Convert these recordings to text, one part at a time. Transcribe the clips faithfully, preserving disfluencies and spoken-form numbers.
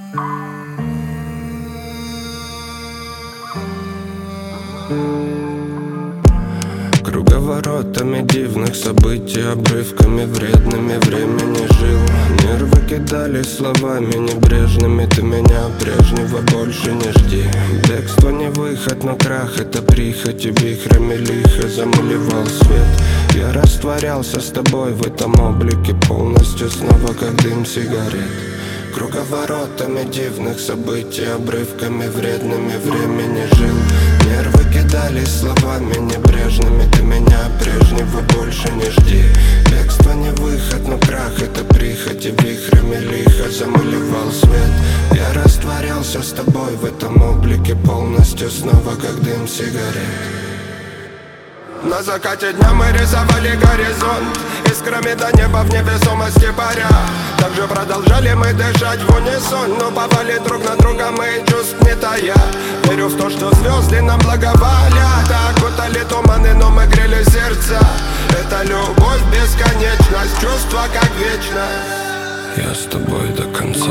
Круговоротами дивных событий, обрывками вредными времени жил. Нервы кидали словами небрежными: ты меня прежнего больше не жди. Бегство не выход, но крах — это прихоть, и вихрами лихо замалевал свет. Я растворялся с тобой в этом облике полностью, снова как дым сигарет. Круговоротами дивных событий, обрывками вредными времени жил. Нервы кидали словами небрежными: ты меня прежнего больше не жди. Бегство не выход, но крах — это прихоть, и вихрами лихо замалевал свет. Я растворялся с тобой в этом облике полностью, снова как дым сигарет. На закате дня мы рисовали горизонт искрами до неба в невесомости паря. Также продолжали мы дышать в унисон, но повали друг на друга мы чувств не тая. Верю в то, что звезды нам благоволят, окутали туманы, но мы грели сердца. Это любовь, бесконечность, чувство как вечность. Я с тобой до конца.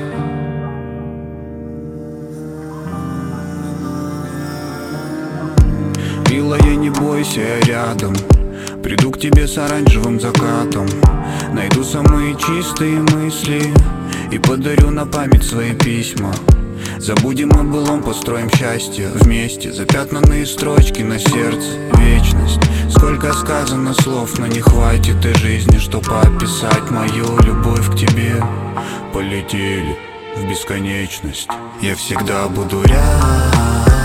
Милая, не бойся, я рядом. Приду к тебе с оранжевым закатом. Найду самые чистые мысли и подарю на память свои письма. Забудем о былом, построим счастье вместе. Запятнанные строчки на сердце, вечность. Сколько сказано слов, но не хватит и жизни, чтоб описать мою любовь к тебе. Полетели в бесконечность. Я всегда буду рядом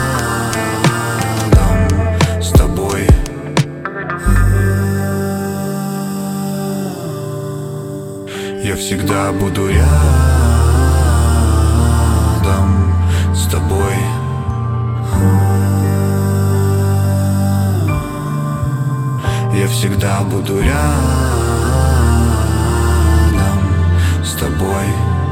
с тобой. Я всегда буду рядом с тобой. Я всегда буду рядом с тобой.